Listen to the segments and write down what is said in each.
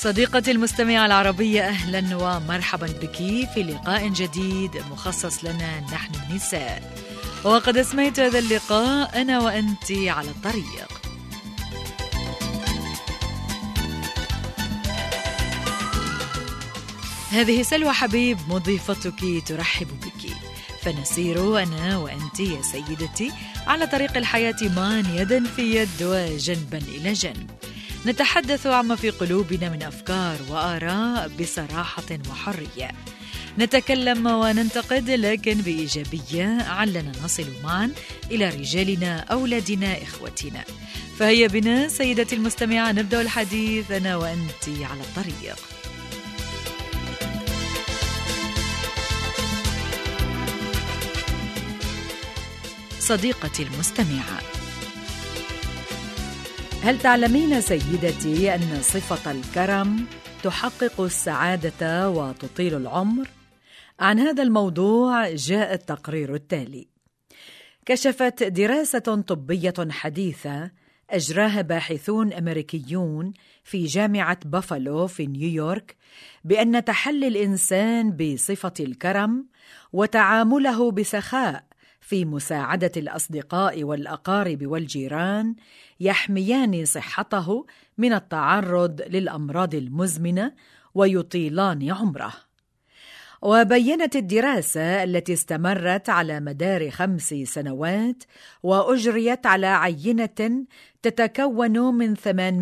صديقتي المستمعة العربية، أهلا ومرحبا بك في لقاء جديد مخصص لنا نحن النساء. وقد أسميت هذا اللقاء أنا وأنت على الطريق. هذه سلوى حبيب مضيفتك ترحب بك، فنسير أنا وأنت يا سيدتي على طريق الحياة معا يدا في يد وجنبا إلى جنب، نتحدث عما في قلوبنا من أفكار وآراء بصراحة وحرية، نتكلم وننتقد لكن بإيجابية علنا نصل معا إلى رجالنا، أولادنا، إخوتنا. فهيا بنا سيدتي المستمعة نبدأ الحديث أنا وأنت على الطريق. صديقتي المستمعة، هل تعلمين سيدتي أن صفة الكرم تحقق السعادة وتطيل العمر؟ عن هذا الموضوع جاء التقرير التالي. كشفت دراسة طبية حديثة أجراها باحثون أمريكيون في جامعة بافالو في نيويورك بأن تحلي الإنسان بصفة الكرم وتعامله بسخاء في مساعدة الأصدقاء والأقارب والجيران يحميان صحته من التعرض للأمراض المزمنة ويطيلان عمره. وبيّنت الدراسة التي استمرت على مدار 5 سنوات وأجريت على عينة تتكون من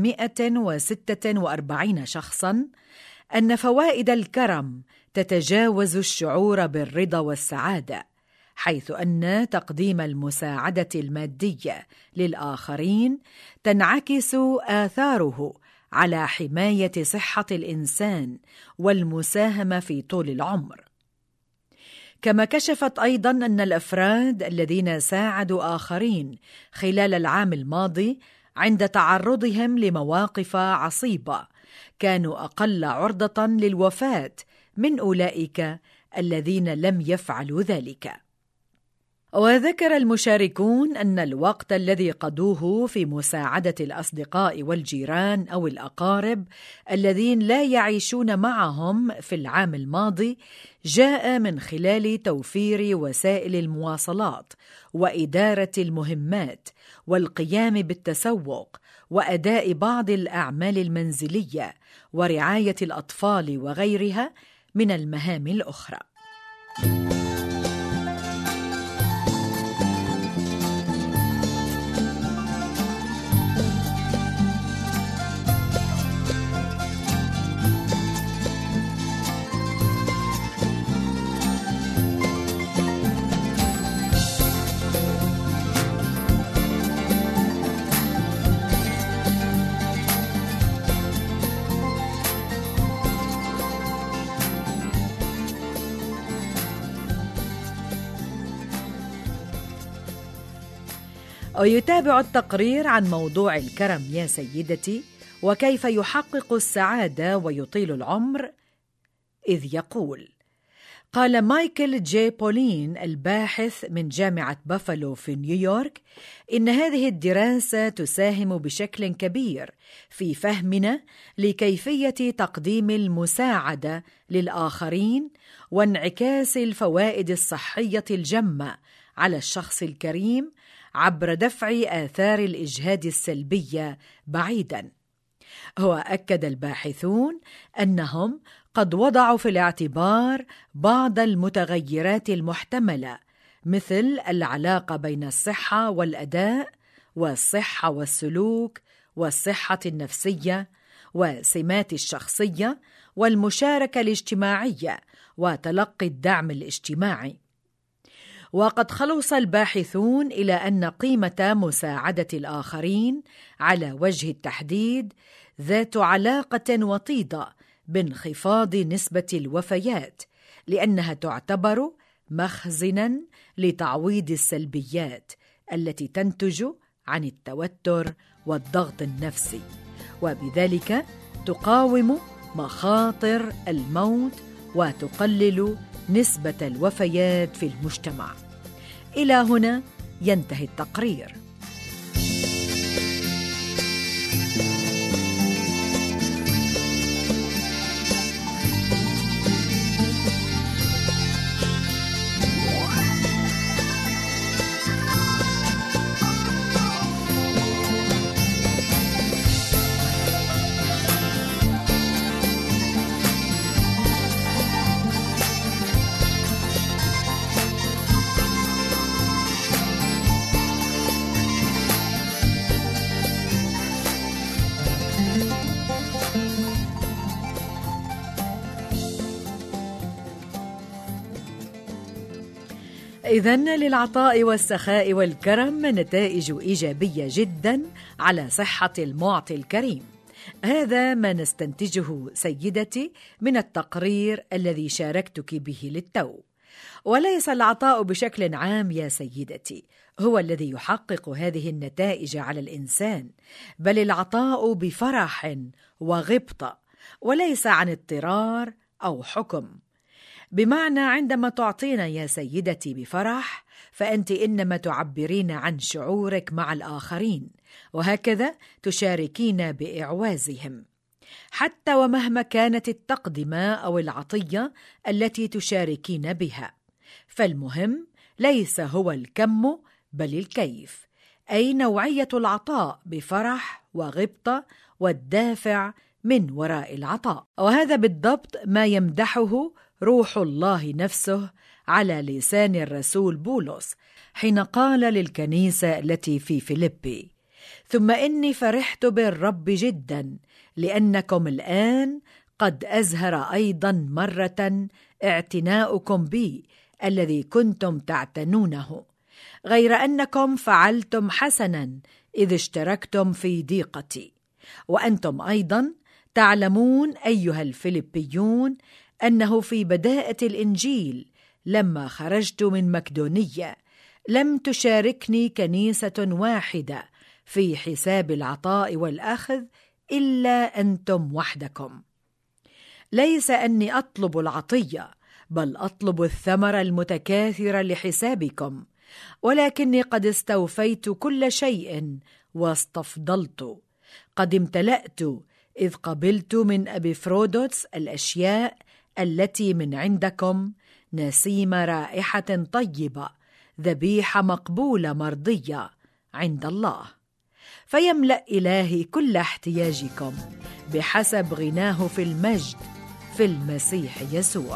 846 شخصاً أن فوائد الكرم تتجاوز الشعور بالرضا والسعادة، حيث أن تقديم المساعدة المادية للآخرين تنعكس آثاره على حماية صحة الإنسان والمساهمة في طول العمر. كما كشفت أيضاً أن الأفراد الذين ساعدوا آخرين خلال العام الماضي عند تعرضهم لمواقف عصيبة كانوا أقل عرضة للوفاة من أولئك الذين لم يفعلوا ذلك. وذكر المشاركون أن الوقت الذي قضوه في مساعدة الأصدقاء والجيران أو الأقارب الذين لا يعيشون معهم في العام الماضي جاء من خلال توفير وسائل المواصلات وإدارة المهمات والقيام بالتسوق وأداء بعض الأعمال المنزلية ورعاية الأطفال وغيرها من المهام الأخرى. ويتابع التقرير عن موضوع الكرم يا سيدتي وكيف يحقق السعادة ويطيل العمر، إذ يقول: قال مايكل جي بولين الباحث من جامعة بافالو في نيويورك إن هذه الدراسة تساهم بشكل كبير في فهمنا لكيفية تقديم المساعدة للآخرين وانعكاس الفوائد الصحية الجمة على الشخص الكريم عبر دفع آثار الإجهاد السلبية بعيداً. هو أكد الباحثون أنهم قد وضعوا في الاعتبار بعض المتغيرات المحتملة، مثل العلاقة بين الصحة والأداء والصحة والسلوك والصحة النفسية وسمات الشخصية والمشاركة الاجتماعية وتلقي الدعم الاجتماعي. وقد خلص الباحثون إلى أن قيمة مساعدة الآخرين على وجه التحديد ذات علاقة وطيدة بانخفاض نسبة الوفيات، لأنها تعتبر مخزناً لتعويض السلبيات التي تنتج عن التوتر والضغط النفسي، وبذلك تقاوم مخاطر الموت وتقلل نسبة الوفيات في المجتمع. إلى هنا ينتهي التقرير. إذن للعطاء والسخاء والكرم نتائج إيجابية جدا على صحة المعطي الكريم. هذا ما نستنتجه سيدتي من التقرير الذي شاركتك به للتو. وليس العطاء بشكل عام يا سيدتي هو الذي يحقق هذه النتائج على الإنسان، بل العطاء بفرح وغبطة، وليس عن اضطرار أو حكم. بمعنى عندما تعطينا يا سيدتي بفرح فأنت إنما تعبرين عن شعورك مع الآخرين، وهكذا تشاركين بإعوازهم، حتى ومهما كانت التقدمة أو العطية التي تشاركين بها. فالمهم ليس هو الكم بل الكيف، أي نوعية العطاء بفرح وغبطة والدافع من وراء العطاء. وهذا بالضبط ما يمدحه روح الله نفسه على لسان الرسول بولس حين قال للكنيسة التي في فيلبي: ثم إني فرحت بالرب جدا لأنكم الآن قد أزهر أيضا مرة اعتناؤكم بي الذي كنتم تعتنونه، غير أنكم فعلتم حسنا إذ اشتركتم في ضيقتي. وأنتم أيضا تعلمون أيها الفيلبيون أنه في بداءة الإنجيل لما خرجت من مقدونية لم تشاركني كنيسة واحدة في حساب العطاء والأخذ إلا أنتم وحدكم. ليس أني أطلب العطية، بل أطلب الثمر المتكاثر لحسابكم، ولكني قد استوفيت كل شيء واستفضلت. قد امتلأت إذ قبلت من أبيفرودوتس الأشياء التي من عندكم، نسيم رائحة طيبة، ذبيحة مقبولة مرضية عند الله. فيملأ إلهي كل احتياجكم بحسب غناه في المجد في المسيح يسوع.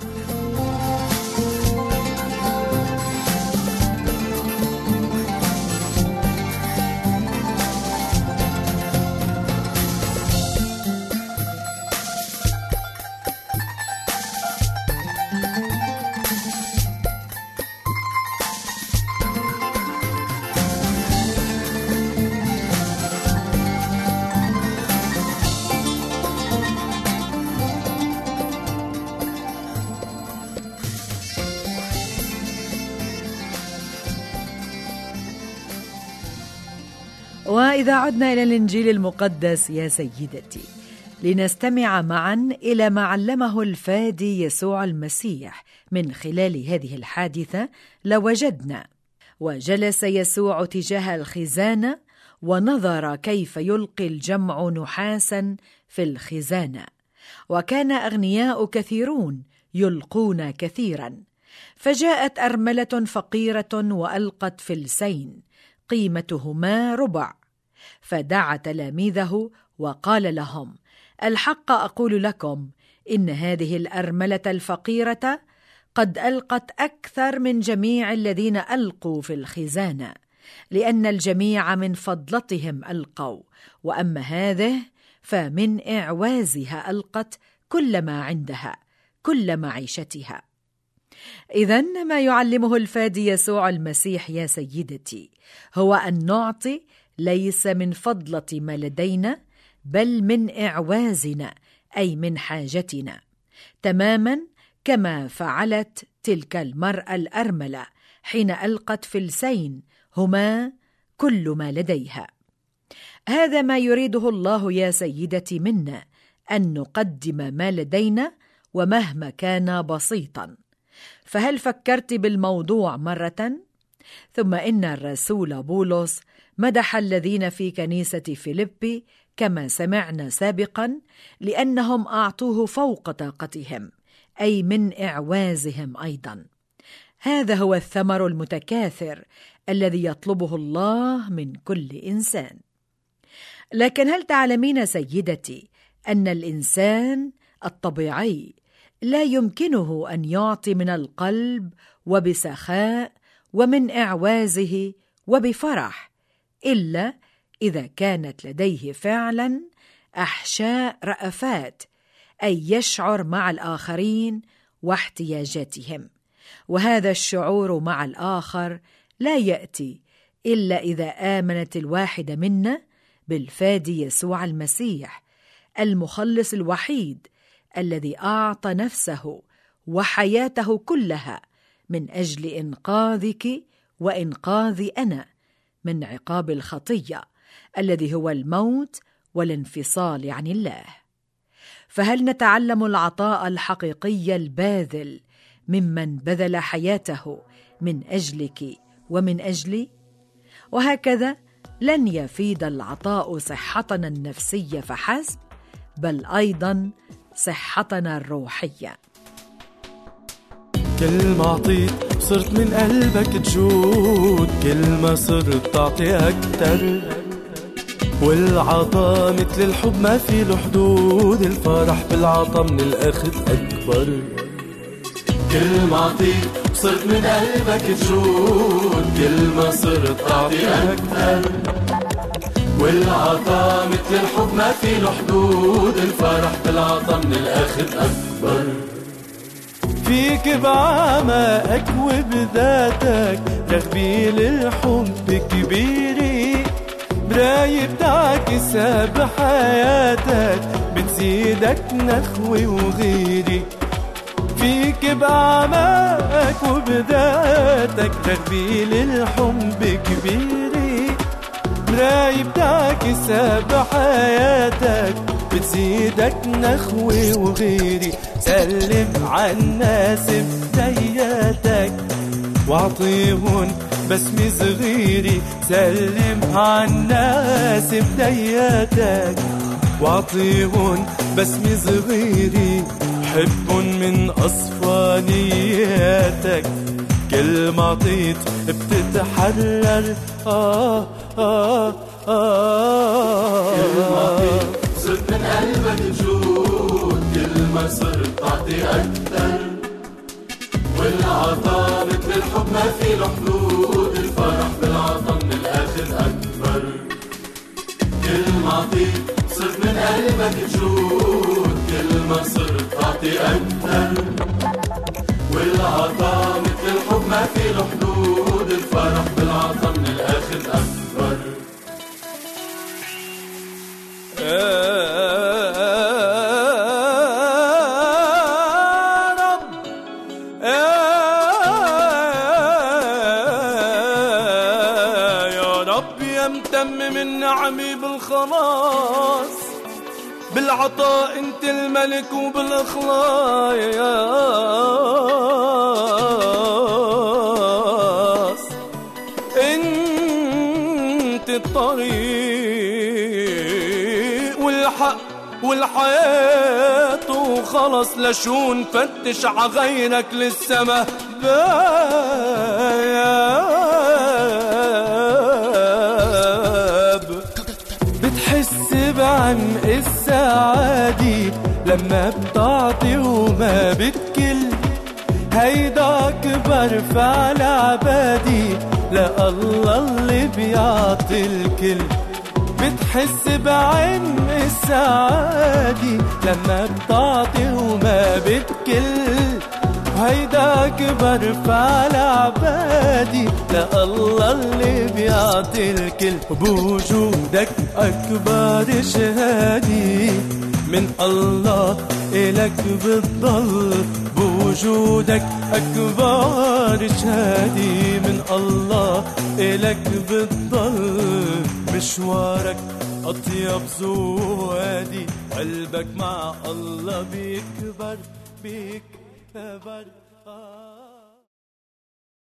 وإذا عدنا إلى الإنجيل المقدس يا سيدتي لنستمع معا إلى ما علمه الفادي يسوع المسيح من خلال هذه الحادثة، لوجدنا: وجلس يسوع تجاه الخزانة ونظر كيف يلقي الجمع نحاسا في الخزانة، وكان أغنياء كثيرون يلقون كثيرا. فجاءت أرملة فقيرة وألقت فلسين قيمتهما ربع، فدعا تلاميذه وقال لهم: الحق أقول لكم إن هذه الأرملة الفقيرة قد ألقت أكثر من جميع الذين ألقوا في الخزانة، لأن الجميع من فضلتهم ألقوا، وأما هذه فمن إعوازها ألقت كل ما عندها، كل معيشتها. إذن ما يعلمه الفادي يسوع المسيح يا سيدتي هو أن نعطي ليس من فضلة ما لدينا، بل من إعوازنا، أي من حاجتنا، تماما كما فعلت تلك المرأة الأرملة حين ألقت فلسين هما كل ما لديها. هذا ما يريده الله يا سيدتي منا، أن نقدم ما لدينا ومهما كان بسيطا. فهل فكرت بالموضوع مرة؟ ثم إن الرسول بولس مدح الذين في كنيسة فيلبي كما سمعنا سابقا لأنهم أعطوه فوق طاقتهم، أي من إعوازهم أيضا. هذا هو الثمر المتكاثر الذي يطلبه الله من كل إنسان. لكن هل تعلمين سيدتي أن الإنسان الطبيعي لا يمكنه أن يعطي من القلب وبسخاء ومن إعوازه وبفرح إلا إذا كانت لديه فعلا أحشاء رأفات، أي يشعر مع الآخرين واحتياجاتهم، وهذا الشعور مع الآخر لا يأتي إلا إذا آمنت الواحدة منا بالفادي يسوع المسيح المخلص الوحيد الذي أعطى نفسه وحياته كلها من أجل إنقاذك وإنقاذي أنا من عقاب الخطية الذي هو الموت والانفصال عن الله. فهل نتعلم العطاء الحقيقي الباذل ممن بذل حياته من أجلك ومن أجلي؟ وهكذا لن يفيد العطاء صحتنا النفسية فحسب، بل أيضا صحتنا الروحية. كل ما أعطيت صرت من قلبك تجود، كل ما صرت تعطي أكتر، والعطاء مثل الحب ما في له حدود، الفرح بالعطاء من الأخذ أكبر. كل ما أعطيت صرت من قلبك تجود، كل ما صرت تعطي أكتر، والعطاء مثل الحب ما في له حدود، الفرح بالعطاء من الأخذ أكبر. فيك بعمائك وبذاتك رغبي للحب كبيري، براية بتعكسها بحياتك بتزيدك نخوة وغيري. فيك بعمائك وبذاتك رغبي للحب كبيري، براية بتعكسها بحياتك بتزيدك نخوة وغيري. سلم عالناس بداياتك واعطيهن بسمة صغيري، سلم عالناس بداياتك واعطيهن بسمة صغيري. حبن من أصفانياتك، كل ما عطيت بتتحرر. كل ما عطيت صرت من قلبك تجود، كل ما صرت تعطي أكتر، والعطاء مثل الحب ما في له حدود، الفرح بالعطاء من الآخر أكبر. كل ما عطيت صرت من قلبك تجود، كل ما صرت تعطي أكتر، والعطاء مثل الحب ما في له حدود، الفرح بالعطاء من الآخر أكبر. متمم النعمي بالخلاص، بالعطاء انت الملك وبالاخلاص انت الطريق والحق والحياة وخلص. لشو نفتش عغيرك للسما بتحس بعمق السعادة لما بتعطي وما بتكل. هيدا أكبر فعل عبادي لله اللي بيعطي الكل. بتحس بعمق السعادة لما بتعطي وما بتكل. هيدا أكبر فعل عبادي لله اللي بيعطي الكل. بوجودك أكبر شهادي من الله إلك بتضل. بوجودك أكبر شهادي من الله إلك بتضل. مشوارك أطيب زوادي، قلبك مع الله بيكبر بيكبر.